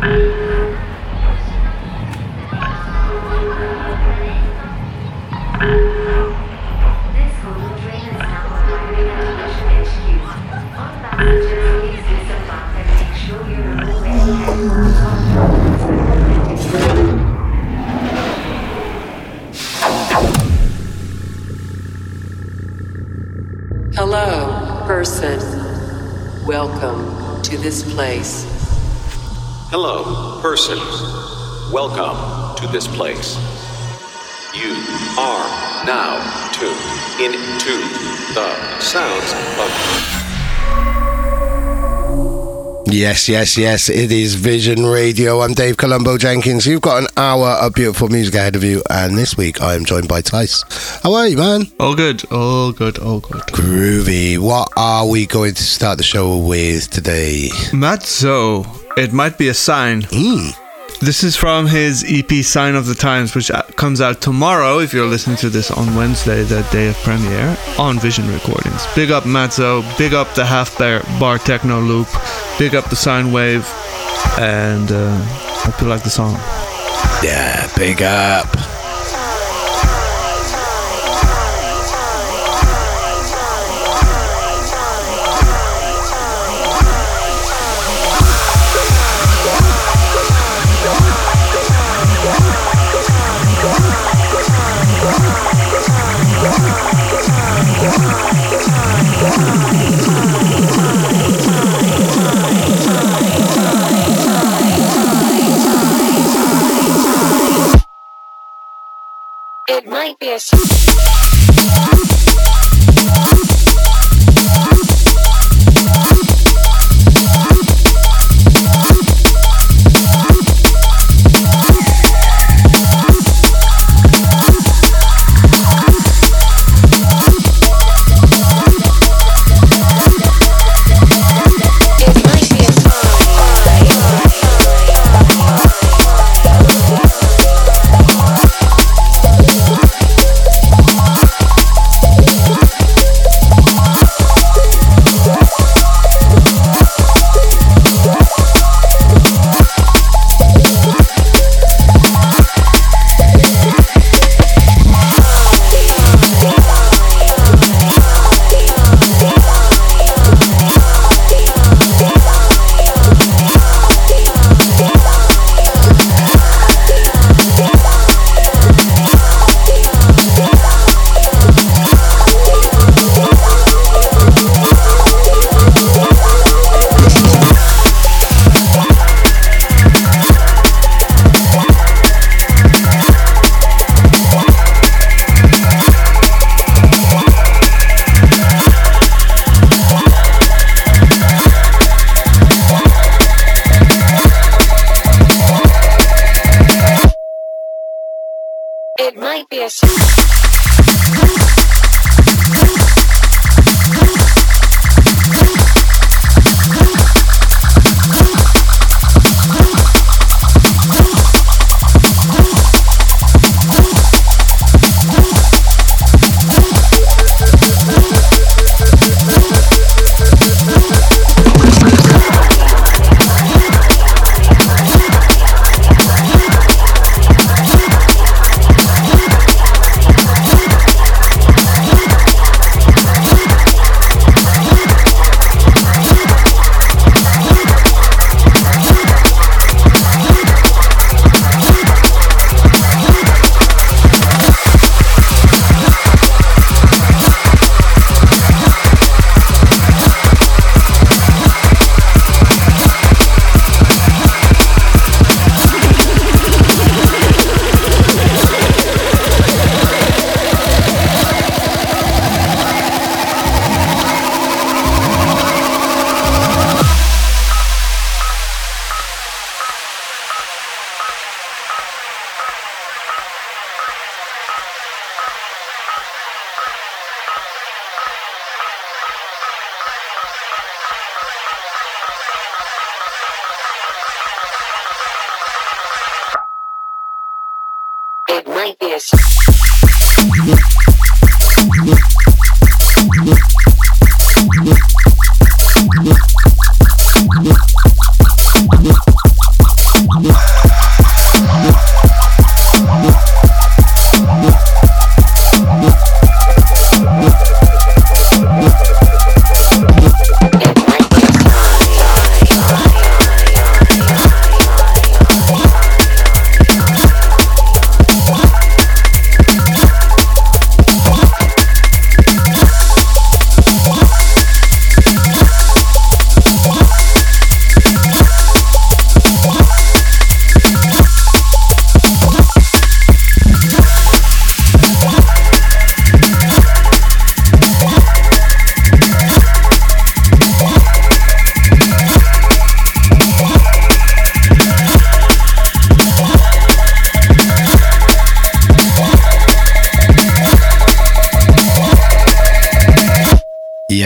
Hello, person. Welcome to this place. Hello, person. Welcome to this place. You are now tuned into the sounds of... Yes, it is Vision Radio. I'm Dave Colombo Jenkins. You've got an hour of beautiful music ahead of you, and this week I am joined by Tice. How are you, man? All good. Groovy. What are we going to start the show with today? Matzo, It Might Be a Sign. This is from his EP Sign of the Times, which comes out tomorrow if you're listening to this on Wednesday, the day of premiere, on Vision Recordings. Big up Matzo, big up the half-bar techno loop, big up the sine wave, and hope you like the song. Yeah, big up. It might be a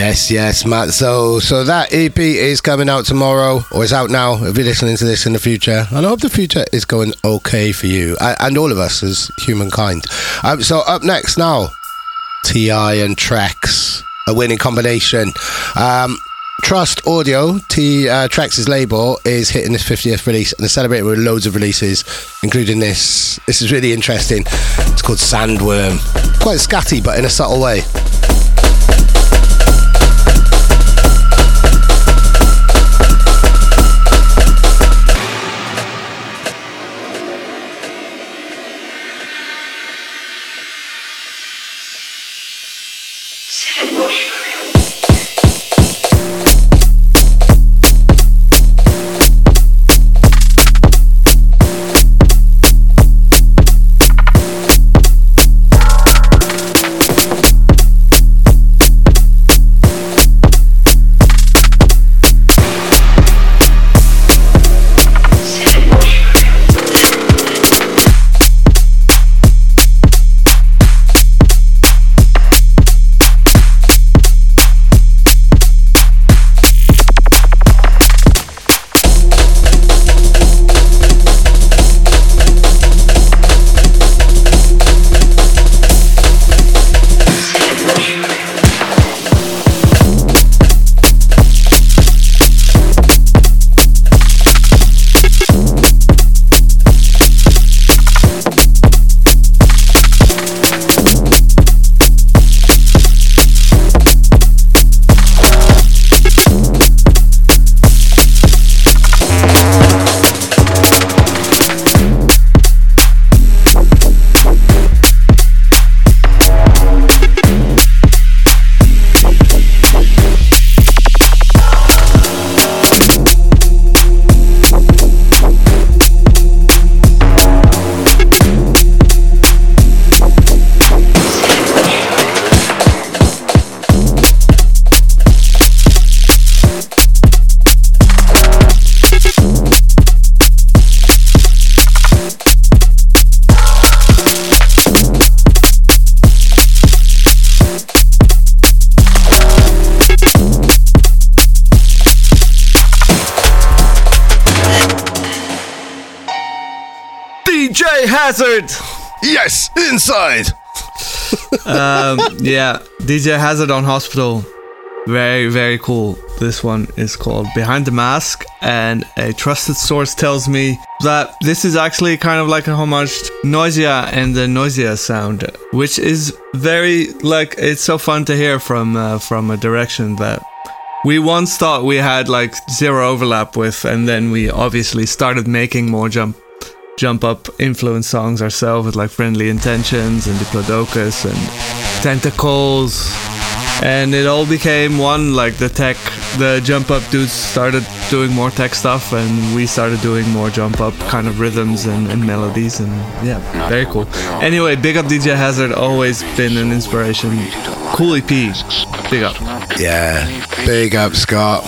Yes, Matt. So that EP is coming out tomorrow, or is out now if you're listening to this in the future. And I hope the future is going okay for you and all of us as humankind. So up next now, T.I. and Trex, a winning combination. Trust Audio, Trex's label, is hitting its 50th release and they're celebrating with loads of releases, including this. This is really interesting. It's called Sandworm. Quite scatty, but in a subtle way. Hazard. Yes, inside. Yeah, DJ Hazard on Hospital. Very, very cool. This one is called Behind the Mask, and a trusted source tells me that this is actually kind of like a homage to Noisia and the Noisia sound, which is very, like, it's so fun to hear from a direction that we once thought we had like zero overlap with, and then we obviously started making more jump up influence songs ourselves with like Friendly Intentions and Diplodocus and Tentacles, and it all became one. Like the jump up dudes started doing more tech stuff, and we started doing more jump up kind of rhythms and melodies, and yeah, very cool. Anyway, big up DJ Hazard, always been an inspiration. Cool EP, big up. Yeah, big up Scott.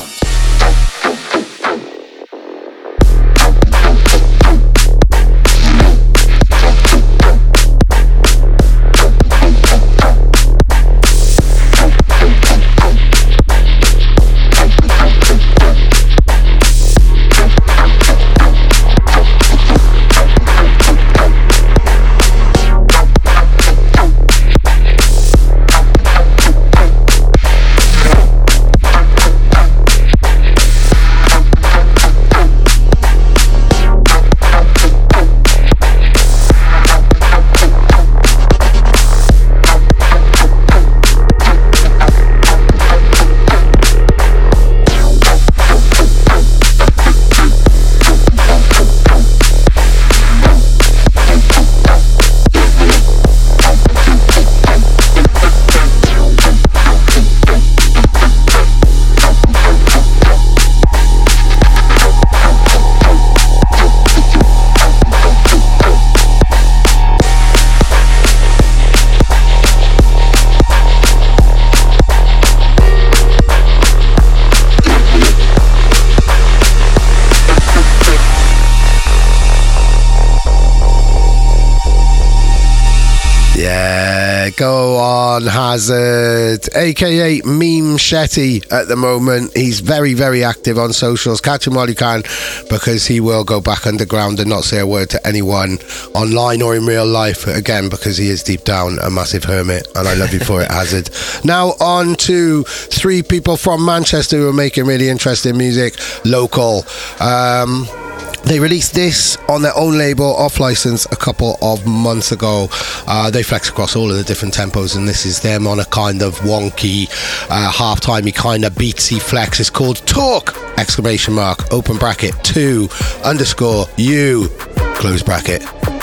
Go on, Hazard, aka Meme Shetty at the moment. He's very, very active on socials. Catch him while you can, because he will go back underground and not say a word to anyone online or in real life again, because he is deep down a massive hermit, and I love you for it, Hazard. Now on to three people from Manchester who are making really interesting music, local. They released this on their own label, off license, a couple of months ago. They flex across all of the different tempos, and this is them on a kind of wonky, half-timey kind of beatsy flex. It's called Talk! ! Open bracket 2_you, close bracket.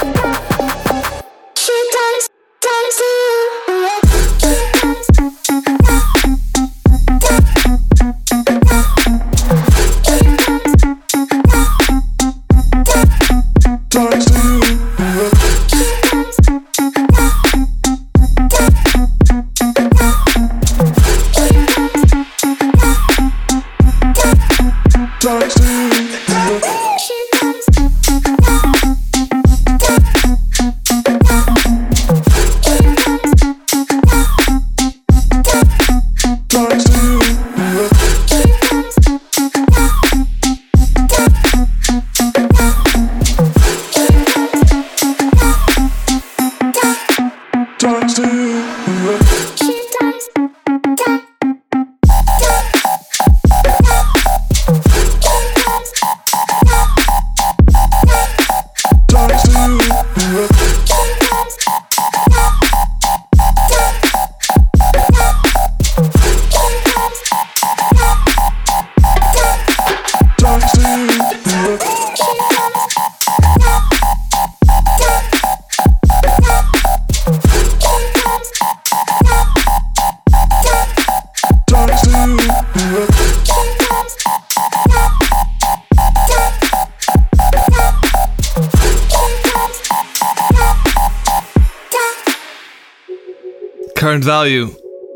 Current Value,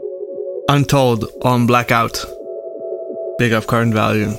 Untold on Blackout. Big up Current Value.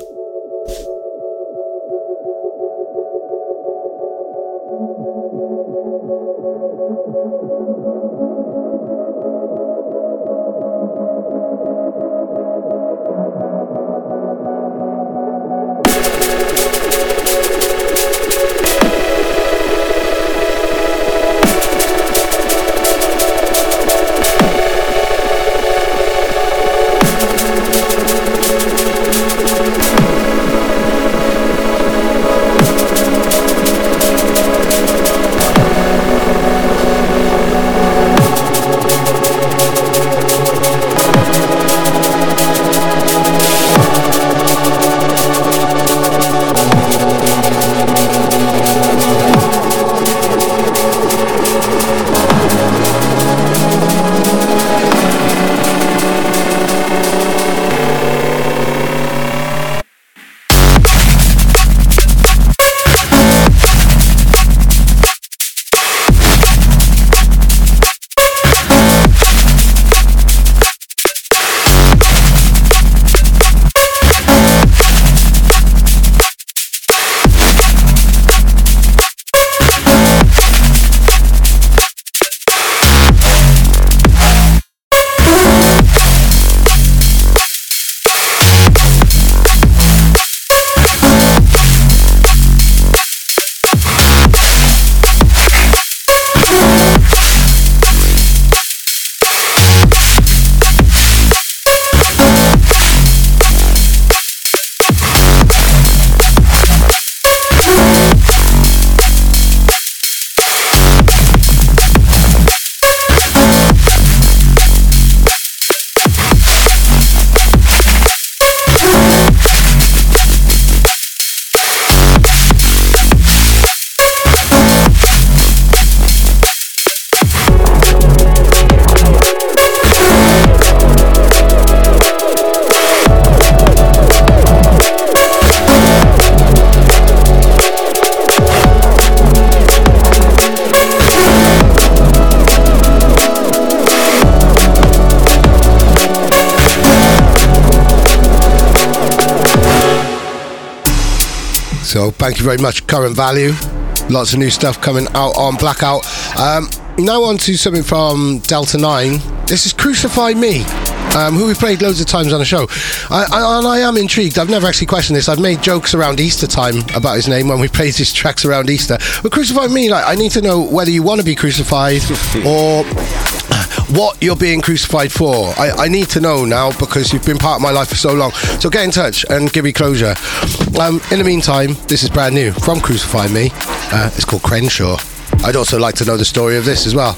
So thank you very much, Current Value. Lots of new stuff coming out on Blackout. Now on to something from Delta 9. This is Crucify Me, who we played loads of times on the show. I am intrigued. I've never actually questioned this. I've made jokes around Easter time about his name when we played his tracks around Easter. But Crucify Me, like, I need to know whether you want to be crucified or what you're being crucified for. I need to know now because you've been part of my life for so long. So get in touch and give me closure. In the meantime, this is brand new from Crucify Me. It's called Crenshaw. I'd also like to know the story of this as well.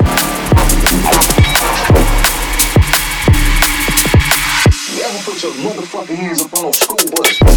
You ever put your motherfucking hands up on a school bus?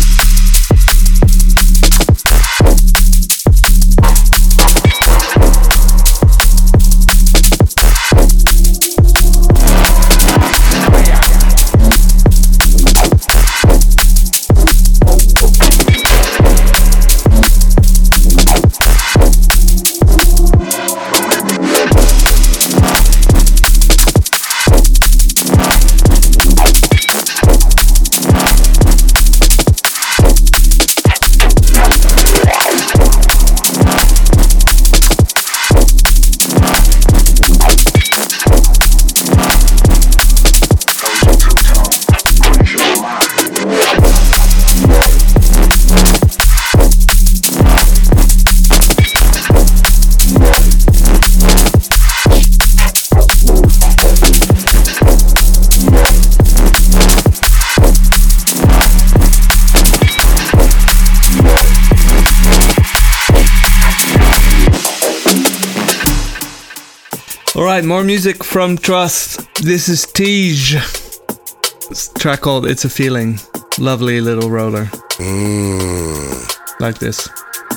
Alright, more music from Trust. This is Tej. It's a track called It's a Feeling. Lovely little roller. Like this.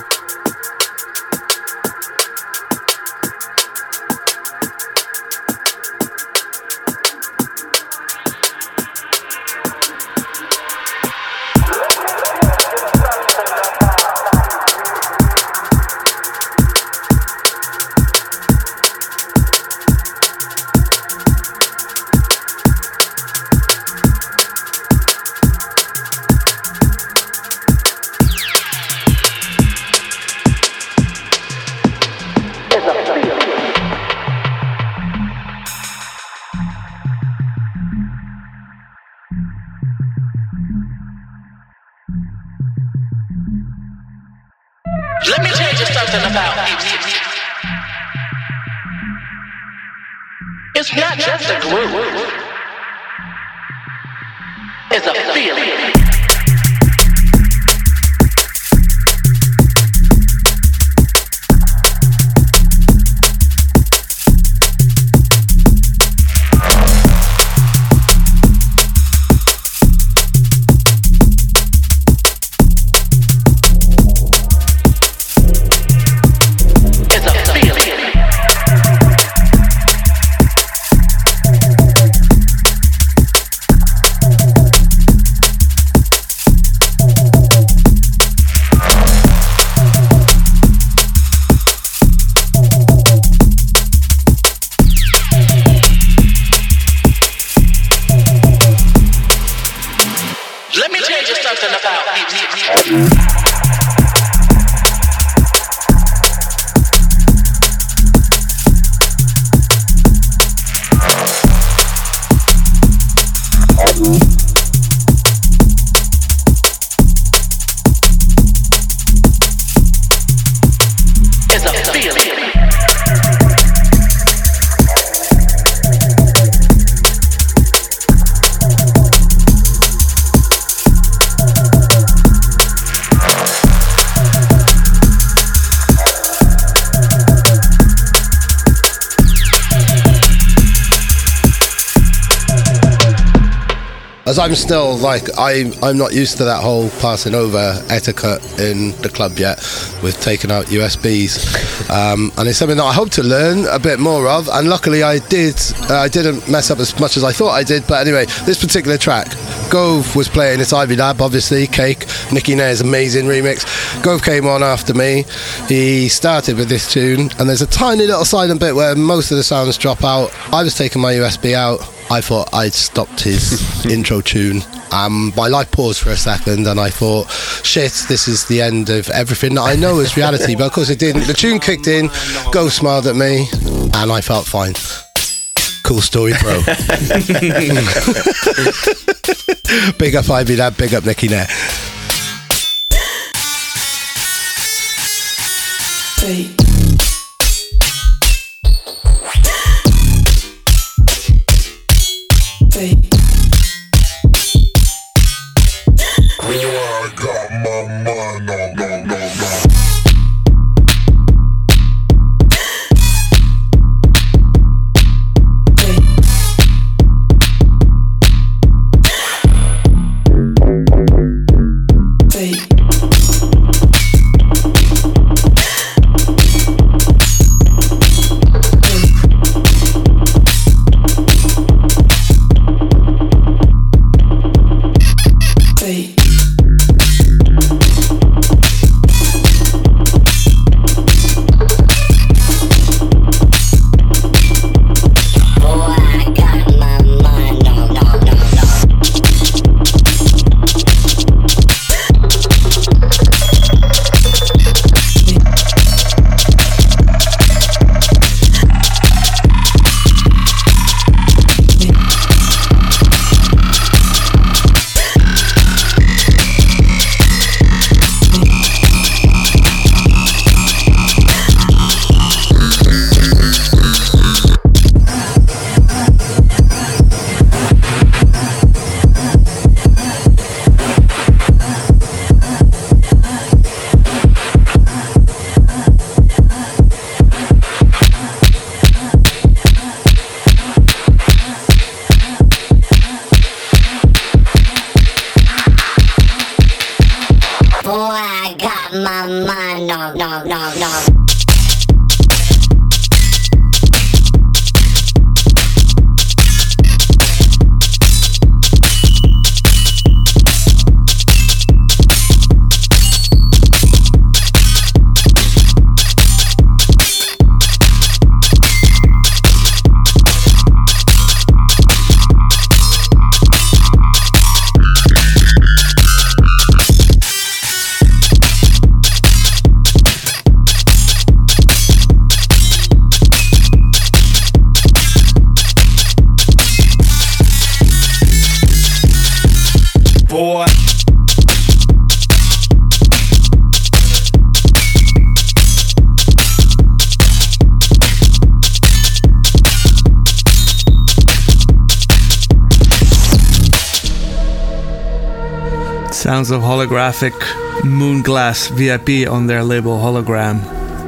Let me tell you something about music. It's not just a groove. It's a feeling. Let me tell you something about music. It's a feeling. As I'm still like I'm not used to that whole passing over etiquette in the club yet with taking out USBs, and it's something that I hope to learn a bit more of. And luckily I didn't mess up as much as I thought I did. But anyway, this particular track, Gove was playing. It's Ivy Lab, obviously. Cake, Nicky Nair's amazing remix. Gove came on after me. He started with this tune, and there's a tiny little silent bit where most of the sounds drop out. I was taking my USB out. I thought I'd stopped his intro tune. My life paused for a second, and I thought, shit, this is the end of everything that I know is reality. But of course it didn't. The tune kicked in. Gove smiled at me. And I felt fine. Cool story, bro. Big up Ivy Lab, big up Nicky Nair. Sounds of Holographic, Moonglass VIP on their label Hologram.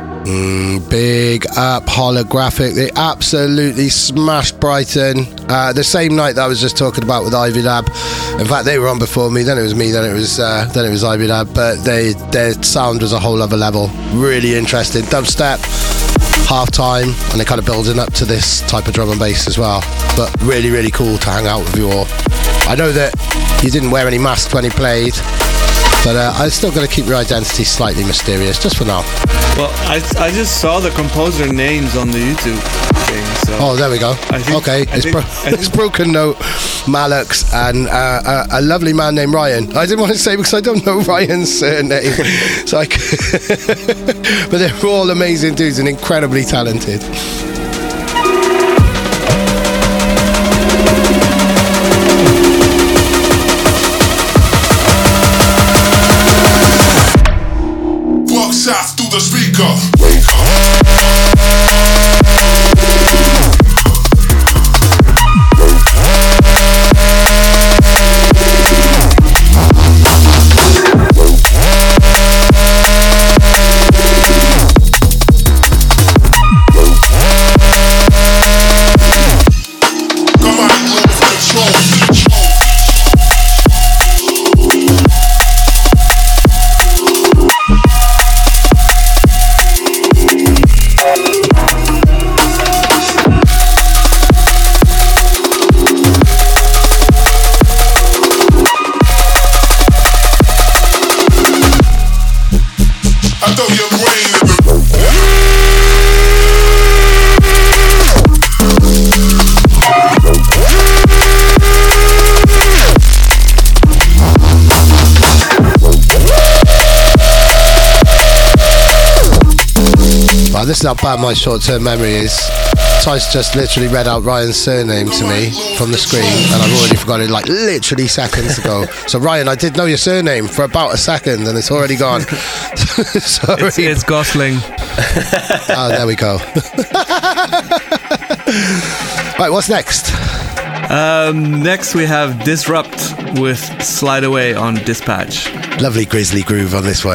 Big up Holographic. They absolutely smashed Brighton. The same night that I was just talking about with Ivy Lab. In fact, they were on before me. Then it was me. Then it was Ivy Lab. But their sound was a whole other level. Really interesting. Dubstep, halftime, and they're kind of building up to this type of drum and bass as well. But really, really cool to hang out with you all. I know that you didn't wear any masks when he played, but I still got to keep your identity slightly mysterious, just for now. Well, I just saw the composer names on the YouTube thing. So oh, there we go. It's Broken Note, Malux, and a lovely man named Ryan. I didn't want to say because I don't know Ryan's surname, so but they're all amazing dudes and incredibly talented. Shots through the speaker. Wow, this is how bad my short-term memory is. Tice just literally read out Ryan's surname to me from the screen, and I've already forgotten it like literally seconds ago. So Ryan, I did know your surname for about a second, and it's already gone. Sorry. It's Gosling. Oh, there we go. Right, what's next? Next we have Disrupt with Slide Away on Dispatch. Lovely grizzly groove on this one.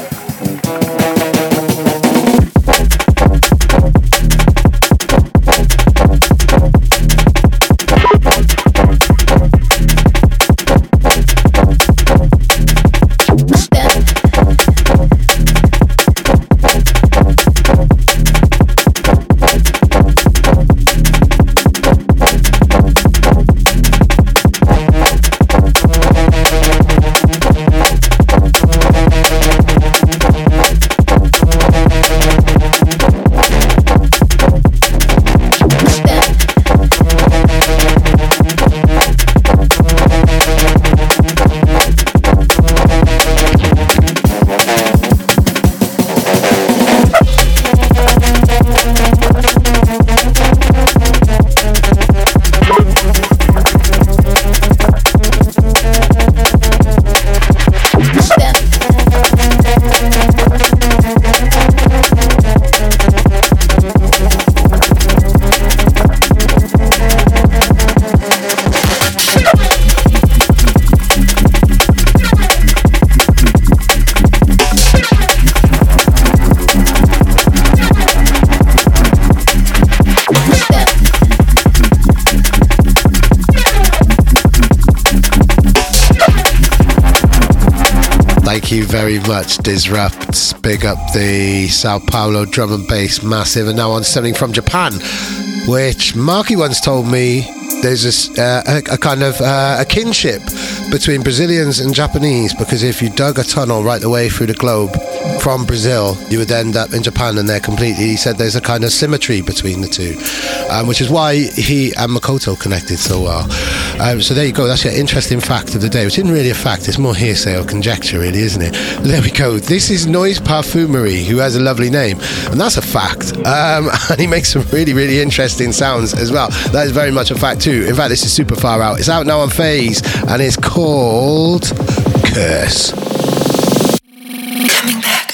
Thank you very much, Disrupt. Big up the Sao Paulo drum and bass, massive. And now on something from Japan, which Marky once told me there's a kind of a kinship between Brazilians and Japanese, because if you dug a tunnel right the way through the globe from Brazil, you would end up in Japan, and they're completely, he said there's a kind of symmetry between the two, which is why he and Makoto connected so well. So there you go, that's your interesting fact of the day, which isn't really a fact, it's more hearsay or conjecture really, isn't it? There we go. This is Noise Parfumery, who has a lovely name, and that's a fact. And he makes some really, really interesting sounds as well. That is very much a fact too. In fact, this is super far out. It's out now on Phase, and it's called Curse. Coming back.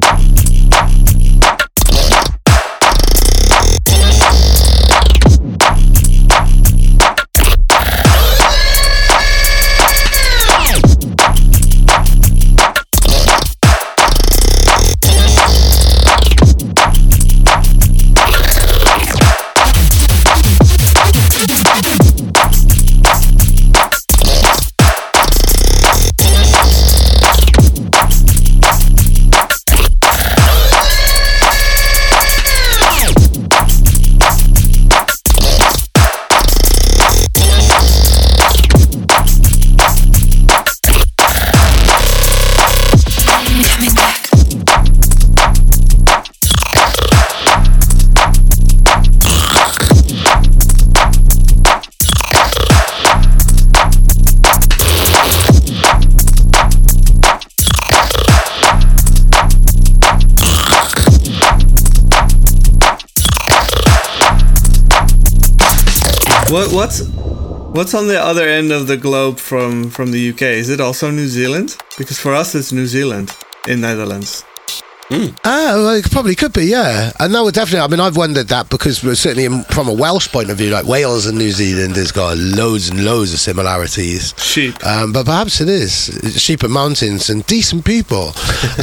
What's on the other end of the globe from the UK? Is it also New Zealand? Because for us it's New Zealand in Netherlands. Well, it probably could be, yeah. And that would definitely, I mean, I've wondered that, because certainly from a Welsh point of view, like Wales and New Zealand has got loads and loads of similarities. Sheep. But perhaps it is. Sheep and mountains and decent people.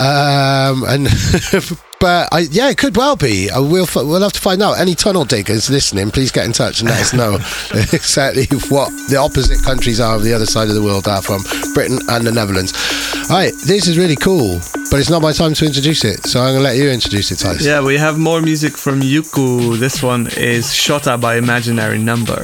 But yeah, it could well be. We'll have to find out. Any tunnel diggers listening, please get in touch and let us know exactly what the opposite countries are of the other side of the world are from Britain and the Netherlands. All right, this is really cool, but it's not my time to introduce it, so I'm going to let you introduce it, Tyson. Yeah, we have more music from Yuku. This one is Shota by Imaginary Number.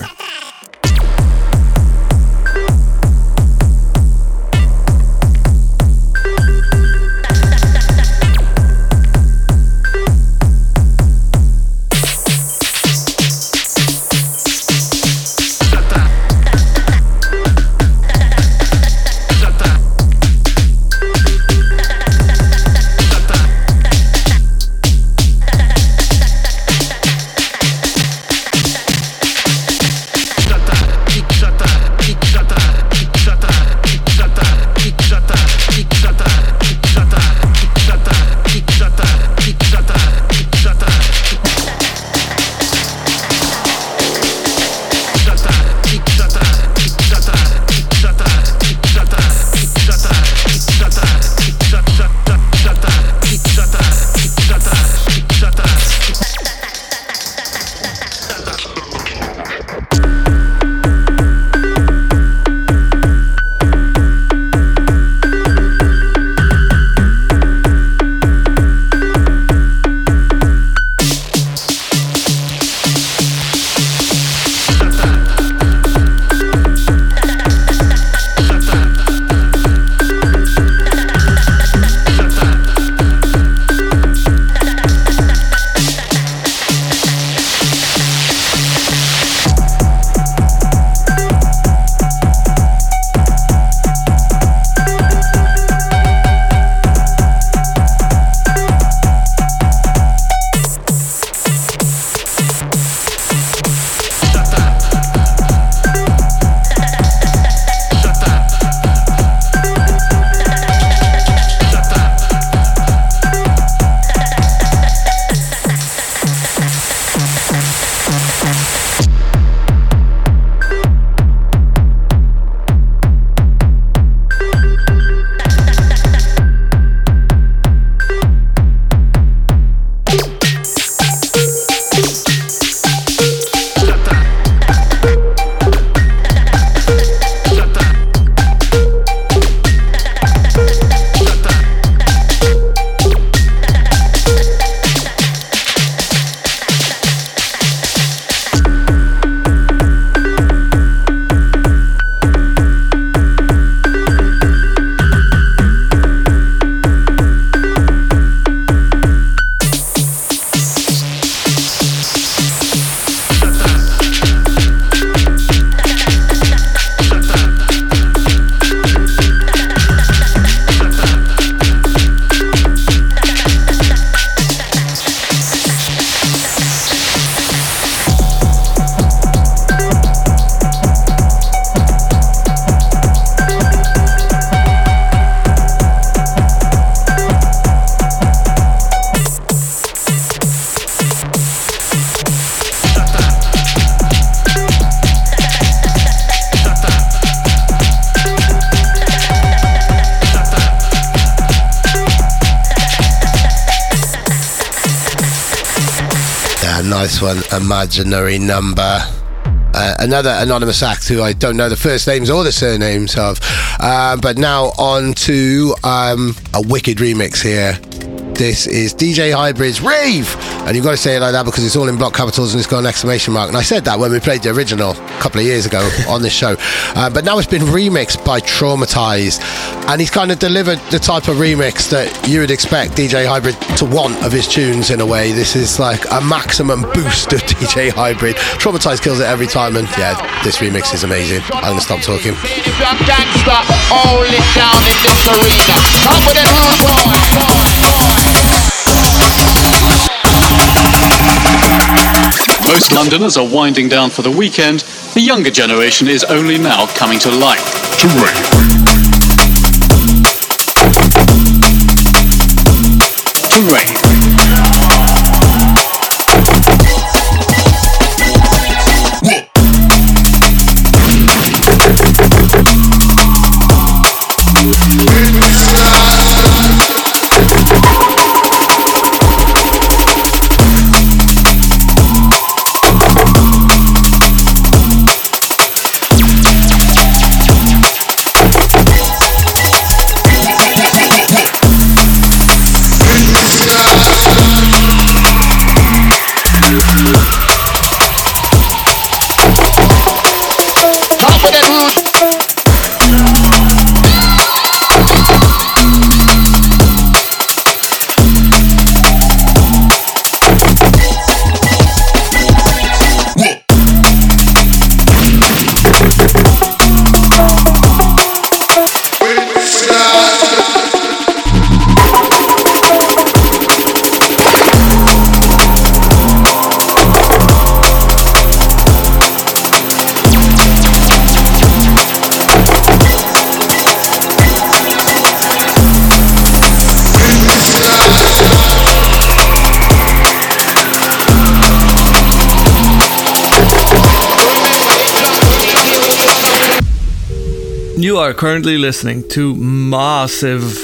Yeah, nice one. Imaginary Number. Another anonymous act who I don't know the first names or the surnames of. But now on to a wicked remix here. This is DJ Hybrid's Rave! And you've got to say it like that because it's all in block capitals and it's got an exclamation mark. And I said that when we played the original a couple of years ago on this show. But now it's been remixed by Traumatized. And he's kind of delivered the type of remix that you would expect DJ Hybrid to want of his tunes in a way. This is like a maximum boost of DJ Hybrid. Traumatized kills it every time. And yeah, this remix is amazing. I'm going to stop talking. Most Londoners are winding down for the weekend. The younger generation is only now coming to life. To rave. To rave. You are currently listening to Massive.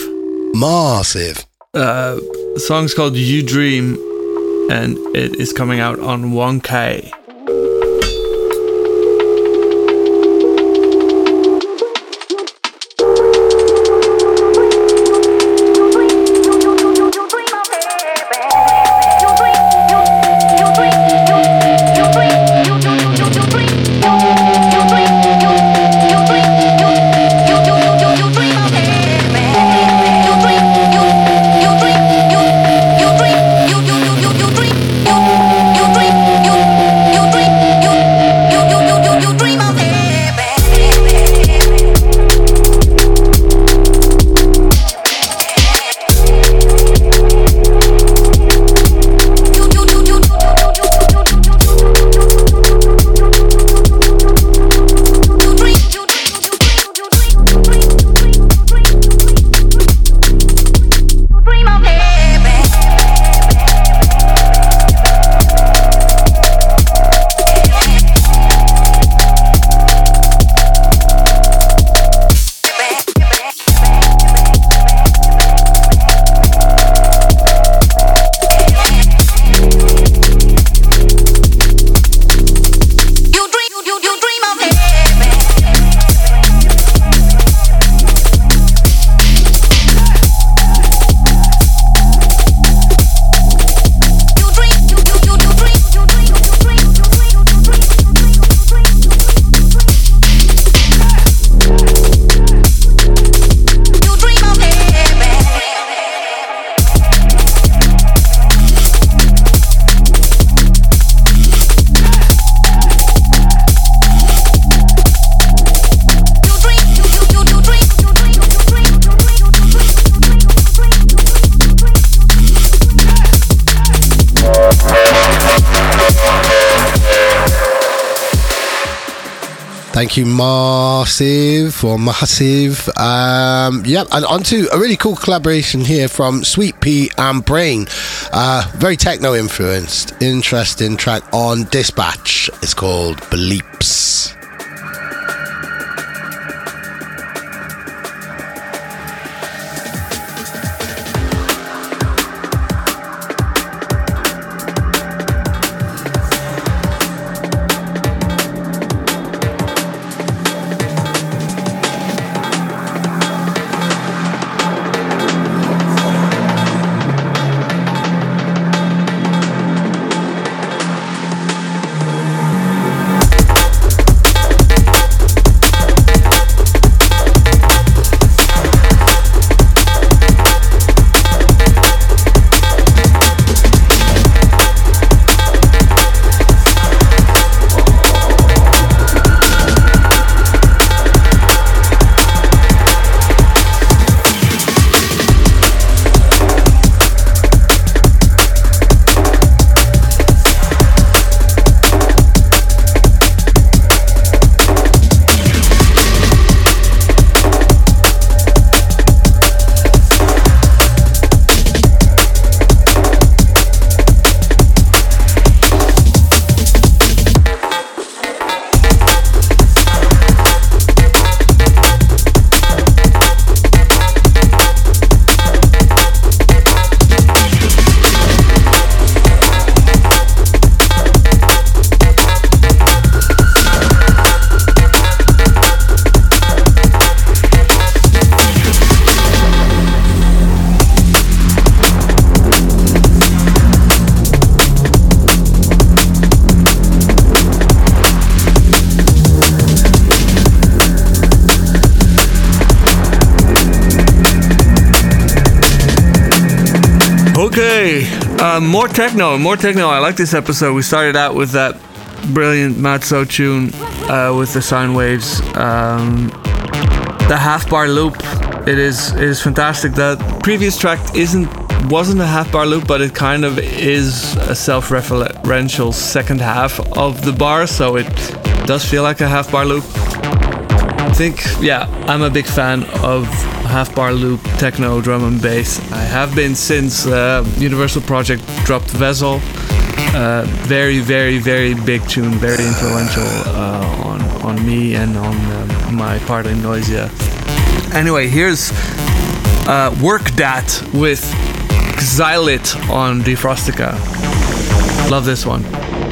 The song's called You Dream, and it is coming out on 1K. Thank you, Massive. Yep, and onto a really cool collaboration here from Sweet Pea and Brain. Very techno influenced, interesting track on Dispatch. It's called Bleeps. Okay, more techno. I like this episode. We started out with that brilliant Matzo tune with the sine waves. The half bar loop, it is fantastic. That previous track wasn't a half bar loop, but it kind of is a self-referential second half of the bar, so it does feel like a half bar loop. I think, yeah, I'm a big fan of half bar loop techno drum and bass. I have been since Universal Project dropped Vezel. Very, very, very big tune, very influential on me and on my part in Noisia. Anyway, here's Work Dat with Xylit on Defrostica. Love this one.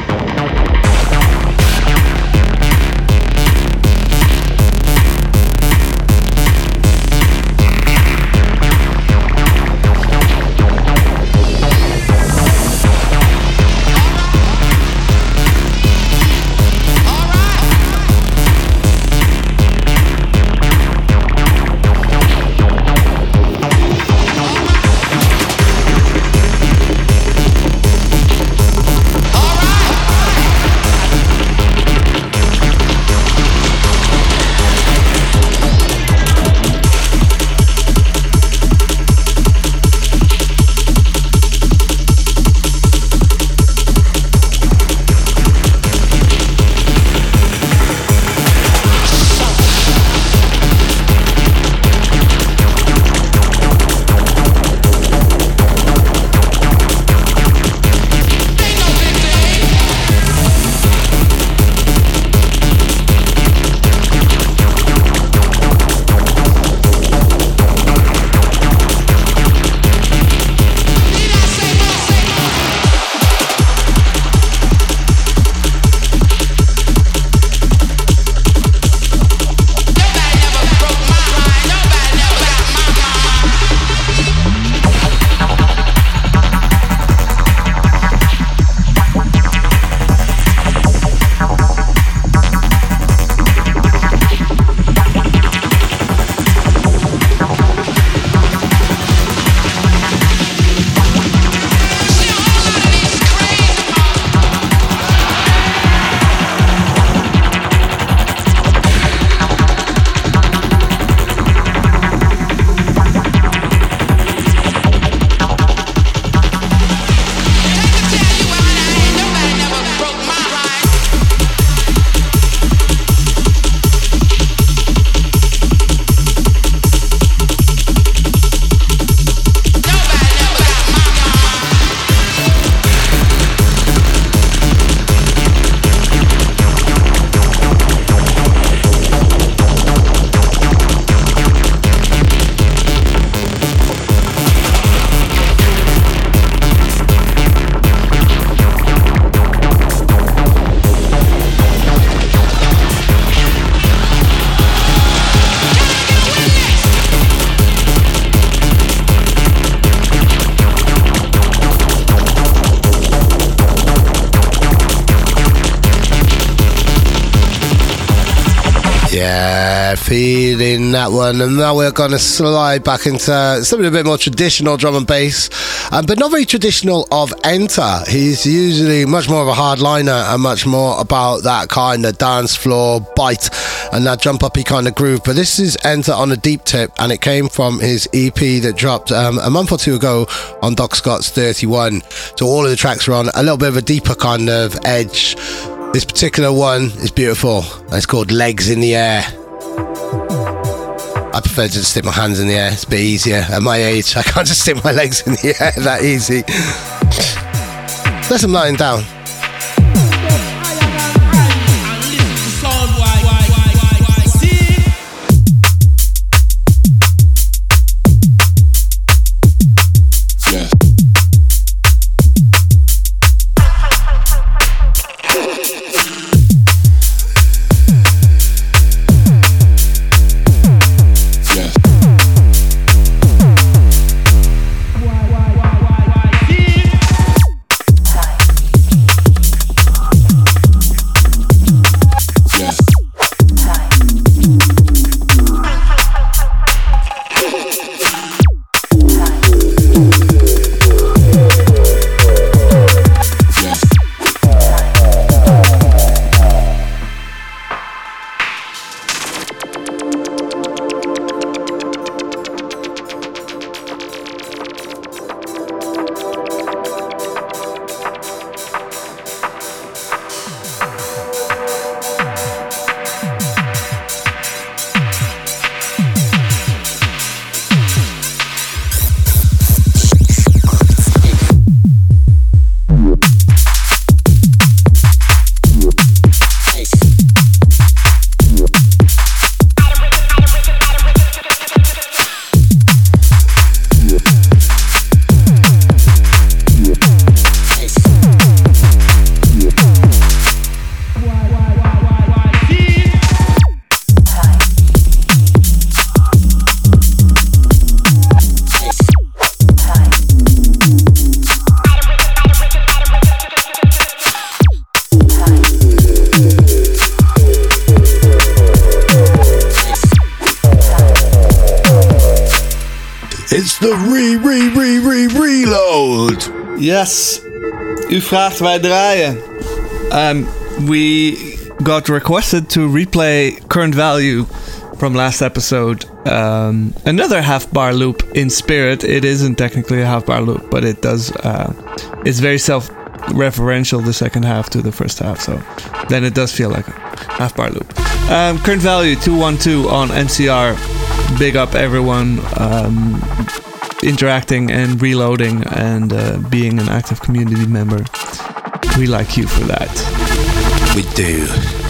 Feeling that one, and now we're going to slide back into something a bit more traditional drum and bass, but not very traditional of Enter. He's usually much more of a hardliner and much more about that kind of dance floor bite and that jump uppy kind of groove. But this is Enter on a deep tip, and it came from his EP that dropped a month or two ago on Doc Scott's 31. So all of the tracks are on a little bit of a deeper kind of edge. This particular one is beautiful. It's called Legs in the Air. I prefer to just stick my hands in the air. It's a bit easier. At my age, I can't just stick my legs in the air that easy. Let them lying down. the reload. Yes. U vraagt, wij draaien. We got requested to replay Current Value from last episode. Another half-bar loop in spirit. It isn't technically a half-bar loop, but it does. It's very self-referential, the second half to the first half, so then it does feel like a half-bar loop. Current Value 212 on MCR. Big up everyone interacting and reloading and being an active community member. We like you for that. We do.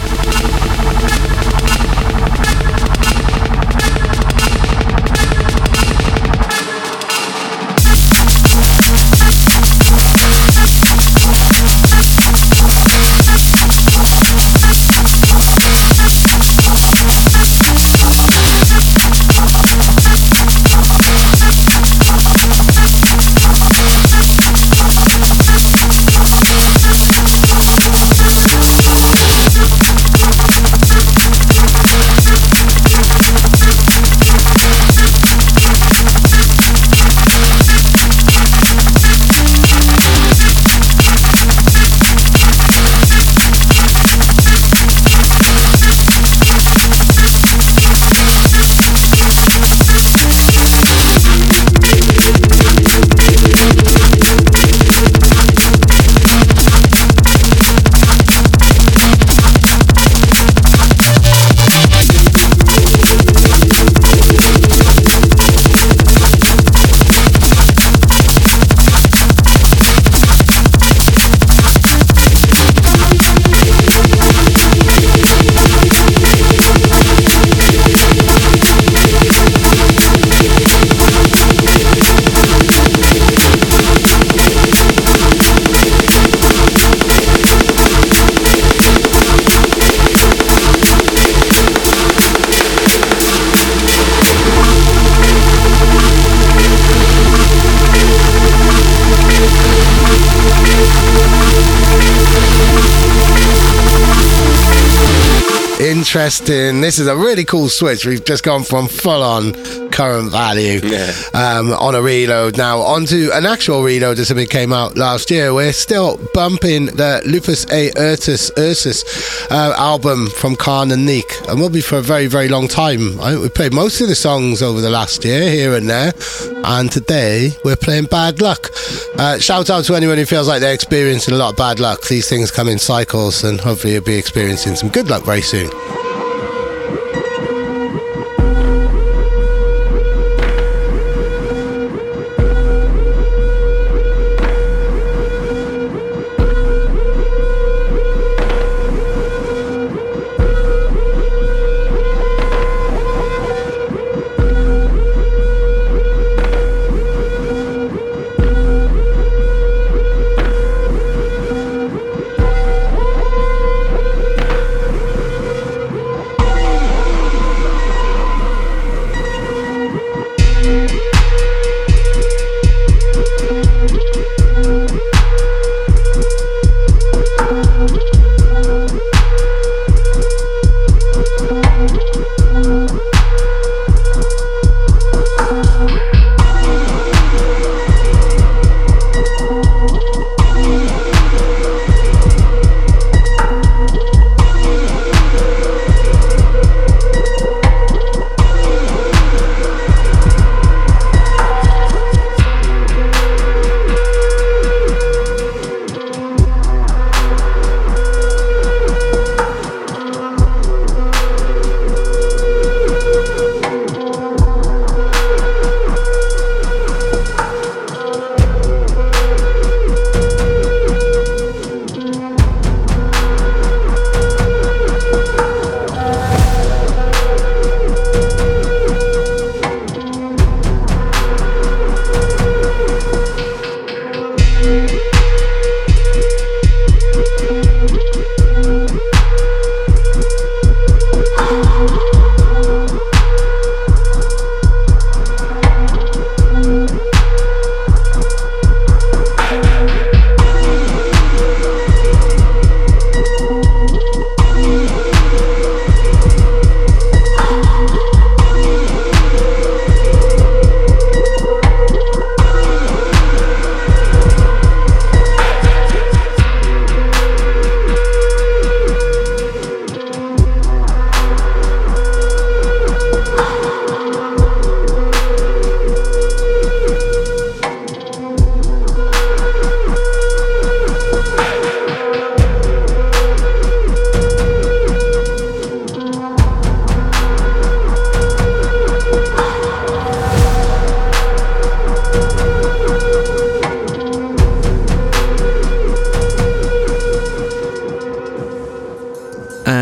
Interesting. This is a really cool switch. We've just gone from full-on Current Value on a reload now onto an actual reload that something came out last year. We're still bumping the Lupus A Ursus album from Khan and Neek, and will be for a very, very long time. I think we played most of the songs over the last year, here and there, and today we're playing Bad Luck. Shout out to anyone who feels like they're experiencing a lot of bad luck. These things come in cycles, and hopefully you'll be experiencing some good luck very soon.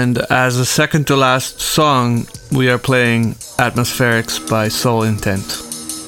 And as a second to last song, we are playing Atmospherics by Soul Intent.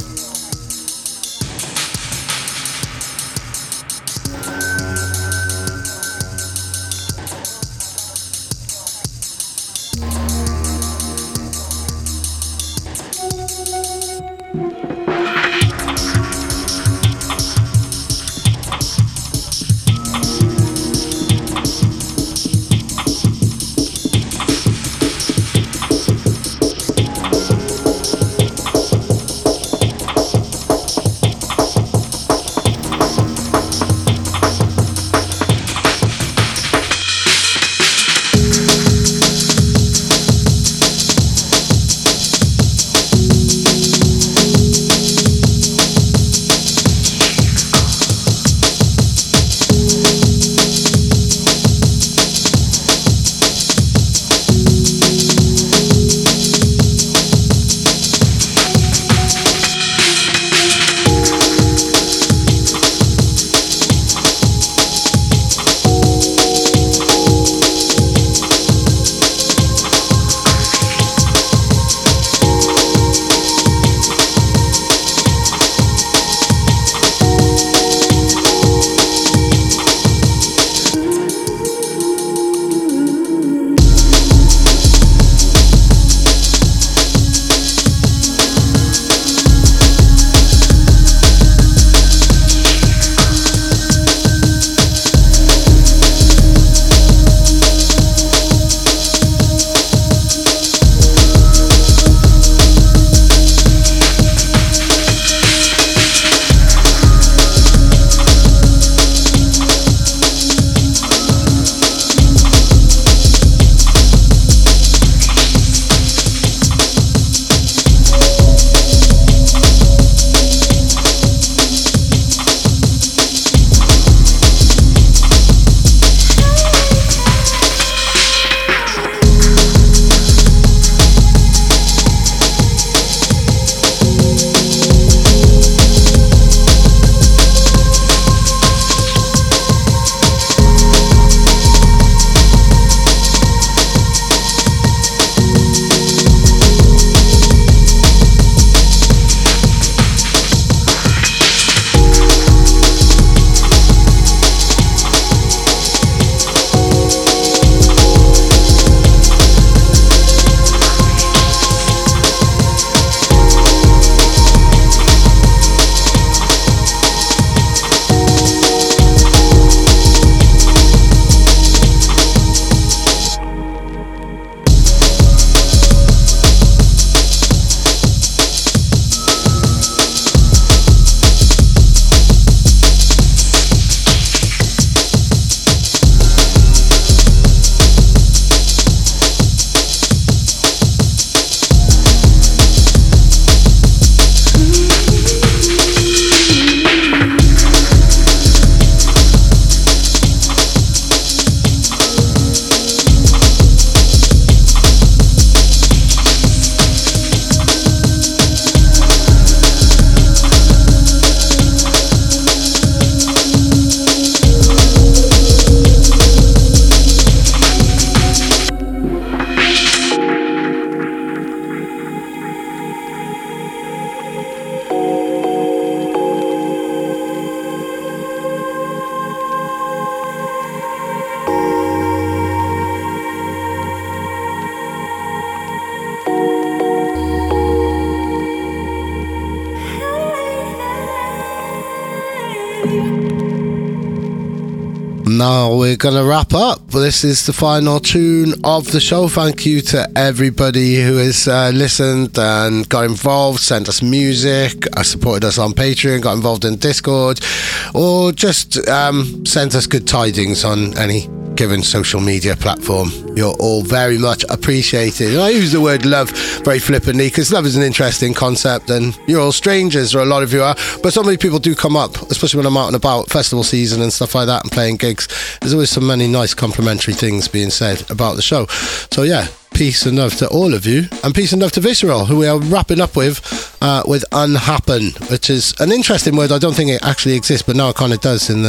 Now we're going to wrap up. This is the final tune of the show. Thank you to everybody who has listened and got involved, sent us music, supported us on Patreon, got involved in Discord, or just sent us good tidings on any given social media platform. You're all very much appreciated. And I use the word love very flippantly because love is an interesting concept, and you're all strangers, or a lot of you are, but so many people do come up, especially when I'm out and about, festival season and stuff like that, and playing gigs. There's always so many nice complimentary things being said about the show. So yeah, peace and love to all of you, and peace and love to Visceral, who we are wrapping up with Unhappen, which is an interesting word. I don't think it actually exists, but now it kind of does in the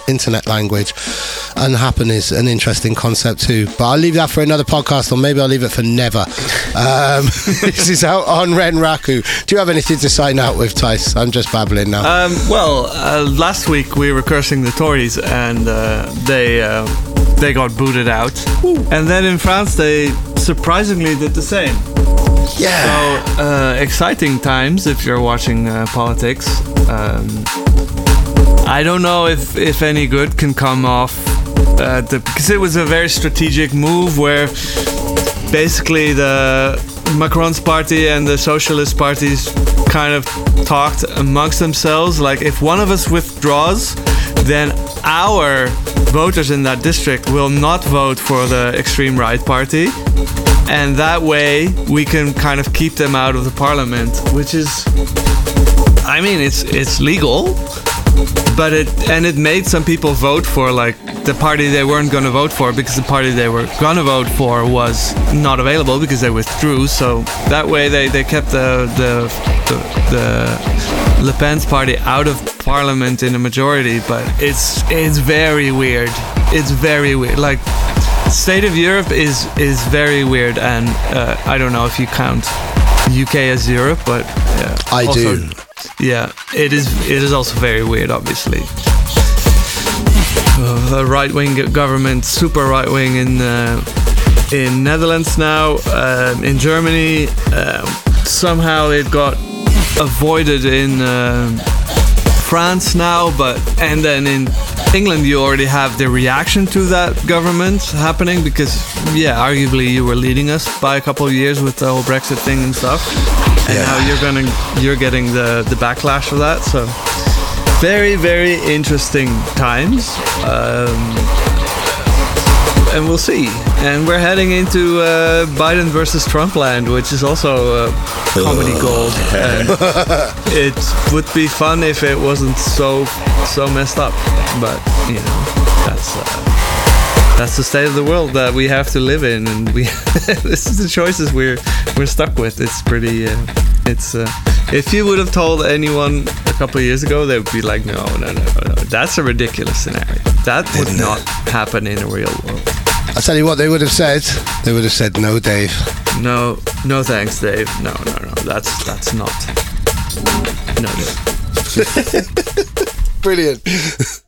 internet language. Unhappen is an interesting concept too, but I'll leave that for another podcast, or maybe I'll leave it for never. This is out on Renraku. Do you have anything to sign out with, Tice? I'm just babbling now. Last week we were cursing the Tories, and they got booted out. Ooh. And then in France they surprisingly did the same. Yeah. So exciting times if you're watching politics. I don't know if any good can come off, because it was a very strategic move where basically the Macron's party and the socialist parties kind of talked amongst themselves, like, if one of us withdraws, then our voters in that district will not vote for the extreme right party, and that way we can kind of keep them out of the parliament, which is, I mean, it's legal, but it made some people vote for, like, the party they weren't going to vote for, because the party they were going to vote for was not available because they withdrew. So that way they kept the Le Pen's party out of parliament in a majority. But it's very weird. It's very weird. Like, State of Europe is very weird, and I don't know if you count UK as Europe, but I also, do. Yeah, it is also very weird, obviously. The right-wing government, super right-wing in Netherlands now, in Germany. Somehow it got avoided in France now, and then in England you already have the reaction to that government happening, because arguably you were leading us by a couple of years with the whole Brexit thing and stuff, and now you're getting the backlash of that. So very, very interesting times, and we'll see. And we're heading into Biden versus Trump land, which is also comedy gold. And it would be fun if it wasn't so messed up, but you know, that's the state of the world that we have to live in, and this is the choices we're stuck with. It's pretty. If you would have told anyone a couple of years ago, they would be like, no, that's a ridiculous scenario. That would not happen in a real world. I'll tell you what they would have said. They would have said, no, Dave. No thanks, Dave. No. That's not. No, Dave. Brilliant.